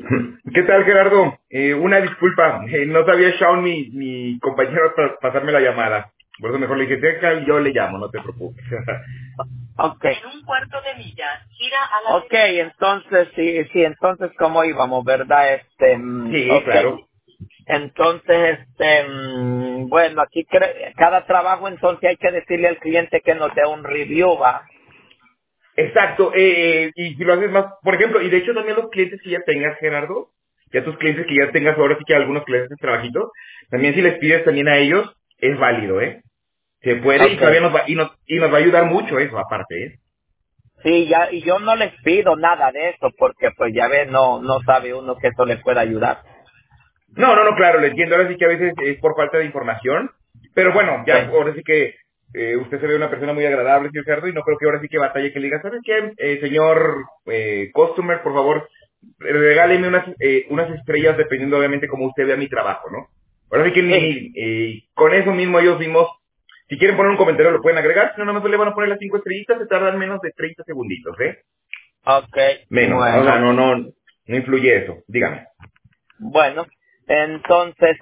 ¿Qué tal, Gerardo? Una disculpa, no sabía Shaun, mi compañero, pasarme la llamada. Por eso mejor le dije, "Deja, yo le llamo, no te preocupes." Ok. En un cuarto de milla, gira a la Ok, entonces, sí, entonces, ¿cómo íbamos, verdad? Sí, Ok. claro. Entonces, bueno, aquí cada trabajo, entonces hay que decirle al cliente que nos dé un review, ¿va? Exacto, y si lo haces más, por ejemplo, y de hecho también los clientes que ya tengas, Gerardo, ya tus clientes que ya tengas, ahora sí que algunos clientes de trabajito, también si les pides también a ellos, es válido, ¿eh? Se puede y todavía Ok. nos va a ayudar mucho eso, aparte, ¿eh? Sí, ya, y yo no les pido nada de eso porque, pues, ya ves, no sabe uno que eso le pueda ayudar. No, claro, lo entiendo. Ahora sí que a veces es por falta de información. Pero bueno, ya Sí. ahora sí que usted se ve una persona muy agradable, señor Gerardo, y no creo que ahora sí que batalle que le diga, ¿sabes qué? Señor customer, por favor, regáleme unas estrellas dependiendo obviamente cómo usted vea mi trabajo, ¿no? Ahora sí que Sí. con eso mismo ellos mismos, si quieren poner un comentario lo pueden agregar, si no, nada más le van a poner las 5 estrellitas, se tardan menos de 30 segunditos, ¿eh? Ok, Menos, o sea, bueno. no influye eso, dígame. Bueno, entonces,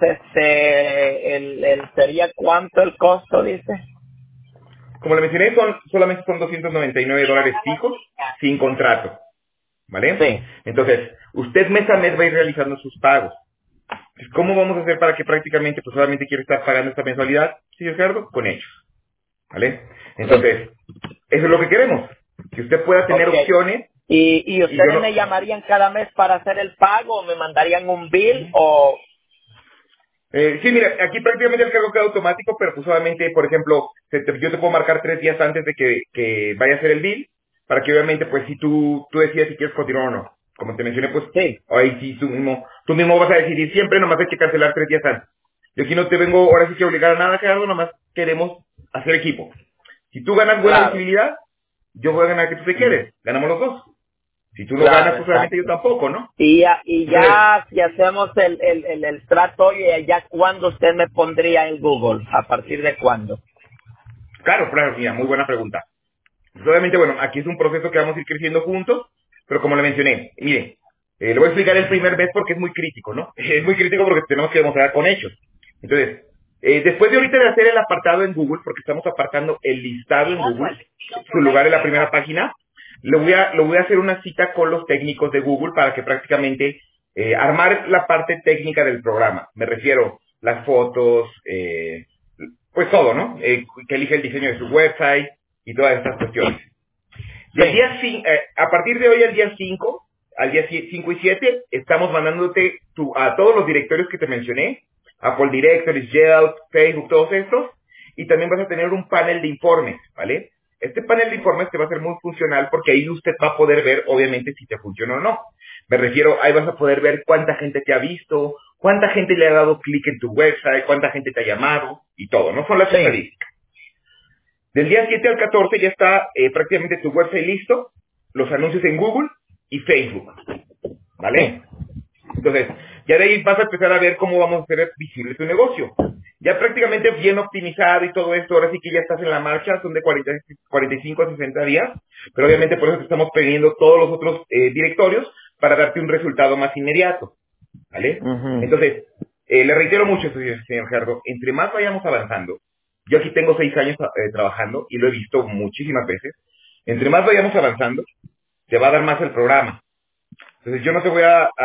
sería ¿cuánto el costo, dice? Como le mencioné, solamente son $299 fijos, sin contrato, ¿vale? Sí. Entonces, usted mes a mes va a ir realizando sus pagos. Entonces, ¿cómo vamos a hacer para que prácticamente, pues solamente quiero estar pagando esta mensualidad, sí, Ricardo? Con hechos, ¿vale? Sí. Entonces, eso es lo que queremos, que usted pueda tener Ok. opciones ¿Y y yo ustedes no... me llamarían cada mes para hacer el pago o me mandarían un bill o...? Sí, mira, aquí prácticamente el cargo queda automático, pero pues obviamente, por ejemplo, yo te puedo marcar 3 días antes de que vaya a hacer el bill, para que obviamente, pues si tú decidas si quieres continuar o no. Como te mencioné, pues Sí. ahí sí tú mismo vas a decidir siempre, nomás hay que cancelar 3 días antes. Yo aquí no te vengo ahora sí que a obligar a nada, Gerardo, nomás queremos hacer equipo. Si tú ganas buena Claro. visibilidad, yo voy a ganar que tú te quedes. Ganamos los dos. Si tú no ganas, Claro, pues obviamente yo exacto. tampoco, ¿no? Y Entonces, ya si hacemos el trato, ¿y ya cuándo usted me pondría en Google? ¿A partir de cuándo? claro, mira, muy buena pregunta. Pues obviamente, bueno, aquí es un proceso que vamos a ir creciendo juntos, pero como le mencioné, mire, le voy a explicar el primer mes porque es muy crítico, ¿no? Es muy crítico porque tenemos que demostrar con hechos. Entonces, después de ahorita de hacer el apartado en Google, porque estamos apartando el listado en Google, su lugar en la primera página, lo voy a hacer una cita con los técnicos de Google para que prácticamente armar la parte técnica del programa. Me refiero las fotos, pues todo, ¿no? Que elige el diseño de su website y todas estas cuestiones. Sí. A partir de hoy, al día 5, al día 5 y 7, estamos mandándote a todos los directorios que te mencioné, Apple Directories, Yelp, Facebook, todos estos, y también vas a tener un panel de informes, ¿vale? Este panel de informes te va a ser muy funcional porque ahí usted va a poder ver, obviamente, si te funciona o no. Me refiero, ahí vas a poder ver cuánta gente te ha visto, cuánta gente le ha dado clic en tu website, cuánta gente te ha llamado y todo, ¿no? Son las Sí. estadísticas. Del día 7 al 14 ya está prácticamente tu website listo, los anuncios en Google y Facebook, Sí. ¿vale? Entonces, ya de ahí vas a empezar a ver cómo vamos a hacer visible tu negocio. Ya prácticamente bien optimizado y todo esto, ahora sí que ya estás en la marcha, son de 45 a 60 días, pero obviamente por eso te estamos pidiendo todos los otros directorios para darte un resultado más inmediato, ¿vale? Ujú. Entonces, le reitero mucho, señor Gerardo, entre más vayamos avanzando, yo aquí tengo 6 años trabajando y lo he visto muchísimas veces, entre más vayamos avanzando, te va a dar más el programa. Entonces yo no te voy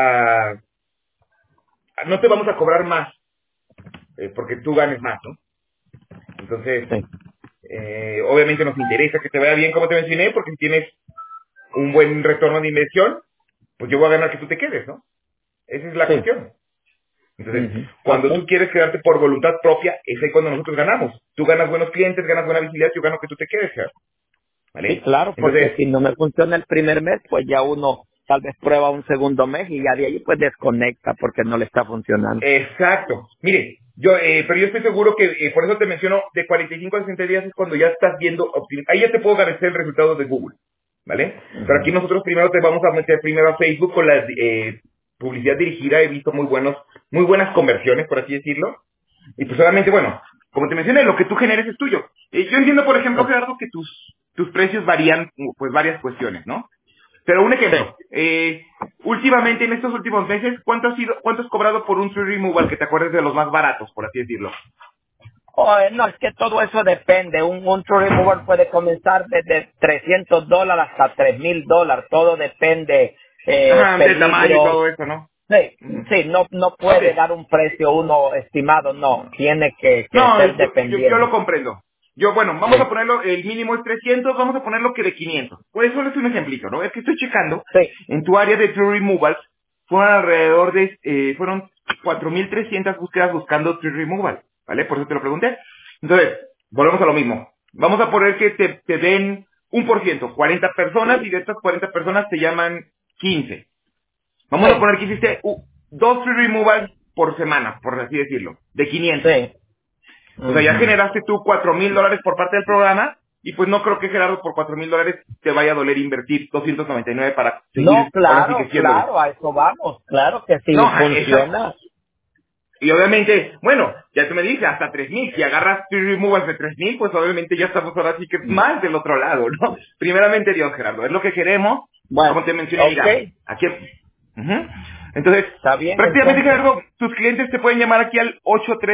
no te vamos a cobrar más, porque tú ganes más, ¿no? Entonces, Sí. obviamente nos interesa que te vaya bien, como te mencioné, porque si tienes un buen retorno de inversión, pues yo voy a ganar que tú te quedes, ¿no? Esa es la Sí. cuestión. Entonces, Ujú. cuando Ok. tú quieres quedarte por voluntad propia, es ahí cuando nosotros ganamos. Tú ganas buenos clientes, ganas buena visibilidad, yo gano que tú te quedes, Gerardo, Sí, ¿vale? claro, porque Entonces, si no me funciona el primer mes, pues ya uno tal vez prueba un segundo mes y ya de ahí pues desconecta porque no le está funcionando. exacto. Mire, pero yo estoy seguro que, por eso te menciono, de 45 a 60 días es cuando ya estás viendo, ahí ya te puedo garantizar el resultado de Google, ¿vale? Pero aquí Ujú. nosotros primero te vamos a meter primero a Facebook con la publicidad dirigida, he visto muy buenas conversiones, por así decirlo, y pues obviamente, bueno, como te mencioné, lo que tú generes es tuyo. Yo entiendo, por ejemplo, Sí. Gerardo, que tus precios varían, pues varias cuestiones, ¿no? Pero un Sí. ejemplo, últimamente en estos últimos meses, ¿cuánto has cobrado por un tree removal que te acuerdes de los más baratos, por así decirlo? No, es que todo eso depende. Un tree remover puede comenzar desde $300 hasta $3,000. Todo depende, Ajá, de tamaño y peligro. todo eso, ¿no? Sí, Ujú. sí, no Ok. puede dar un precio uno estimado, no. Tiene que No, ser yo lo dependiente. comprendo. Bueno, vamos a Sí, ponerlo, el mínimo es 300, vamos a ponerlo que de 500. Pues eso es un ejemplito, ¿no? Es que estoy checando, sí, en tu área de tree removals, fueron 4,300 búsquedas buscando tree removal, ¿vale? Por eso te lo pregunté. Entonces, volvemos a lo mismo. Vamos a poner que te den 1%, 40 personas, y de estas 40 personas te llaman 15. Vamos a sí, poner que hiciste dos tree removals por semana, por así decirlo, de 500. sí. O sea, ya Ujú. generaste tú $4,000 por parte del programa, y pues no creo que, Gerardo, por $4,000 te vaya a doler invertir 299 para No, seguir, ahora sí que claro, siéndolo. claro, a eso vamos. Claro que sí No, exacto. funciona. Y obviamente, bueno, ya tú me dices, hasta 3,000. Si agarras tree removals de 3,000, pues obviamente ya estamos ahora sí que más del otro lado, ¿no? Primeramente Dios, Gerardo, es lo que queremos. Bueno, Como te mencioné, ok, mira, aquí... Ujú. Entonces, está bien prácticamente, entonces. Gerardo, tus clientes te pueden llamar aquí al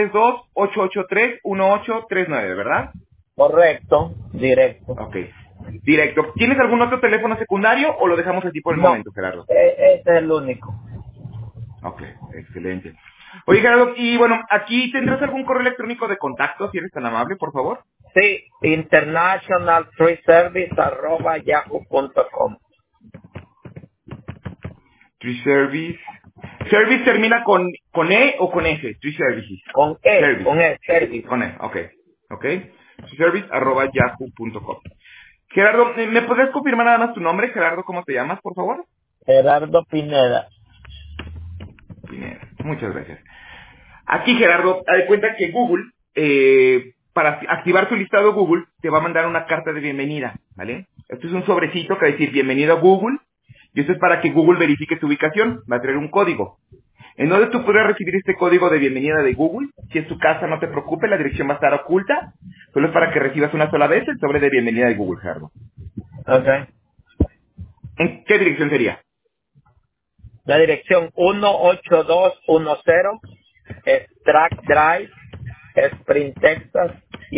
832-883-1839, ¿verdad? Correcto, directo. Ok. Directo. ¿Tienes algún otro teléfono secundario o lo dejamos así por el No, momento, Gerardo? ese es el único. Ok, excelente. Oye, Gerardo, y bueno, aquí tendrás algún correo electrónico de contacto, si eres tan amable, por favor. Sí, internationalfreeservice@yahoo.com. Tree Service. Service termina con E o con S. Tree Services. Service. Con E, service. Con E, ok. Ok. treeservice@yahoo.com. Gerardo, ¿me podrías confirmar nada más tu nombre, Gerardo? ¿Cómo te llamas, por favor? Gerardo Pineda. Pineda. Muchas gracias. Aquí, Gerardo, haz de cuenta que Google, para activar tu listado Google, te va a mandar una carta de bienvenida, ¿vale? Esto es un sobrecito que va a decir bienvenido a Google, y esto es para que Google verifique tu ubicación, va a traer un código. En donde tú podrás recibir este código de bienvenida de Google, si es tu casa, no te preocupes, la dirección va a estar oculta, solo es para que recibas una sola vez el sobre de bienvenida de Google, Gerardo. Okay. ¿En qué dirección sería? La dirección 18210 Strack Drive, Spring, Texas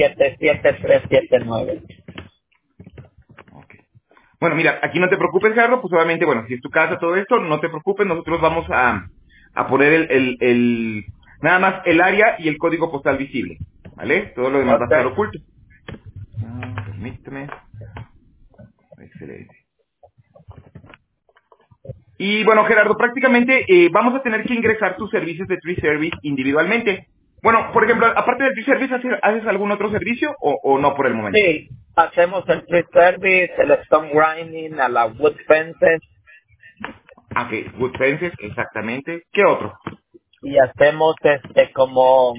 77379. Ok. Bueno, mira, aquí no te preocupes, Gerardo, pues obviamente, bueno, si es tu casa, todo esto, no te preocupes, nosotros vamos a poner nada más el área y el código postal visible, ¿vale? Todo lo demás va a estar Okay. oculto. Permíteme. Excelente. Y bueno, Gerardo, prácticamente vamos a tener que ingresar tus servicios de Tree Service individualmente. Bueno, por ejemplo, aparte de Tree Service, ¿haces algún otro servicio o no por el momento? Sí, hacemos el tree service, el stone grinding, a la wood fences Ah, ok, Wood Fences, exactamente. ¿Qué otro? y hacemos como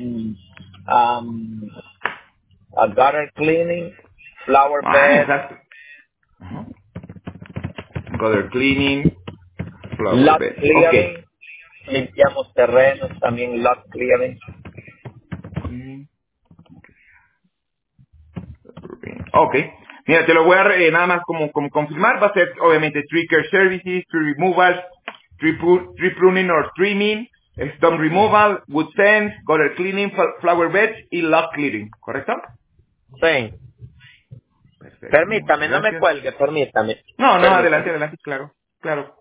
a gutter cleaning, flower Ah, bed, exacto. Ajá. Gutter cleaning, flower lot bed. Ok. clearing, limpiamos terrenos, también lot clearing. Mm, ok. Mira, te lo voy a nada más como confirmar. Va a ser obviamente tree care services, tree removal, tree pruning or trimming, stump removal, wood fence, gutter cleaning, flower beds y lot clearing. ¿Correcto? Sí, Perfecto, muchas permítame, no me gracias. cuelgue, permítame, No, no, adelante, permítame. adelante, claro, claro.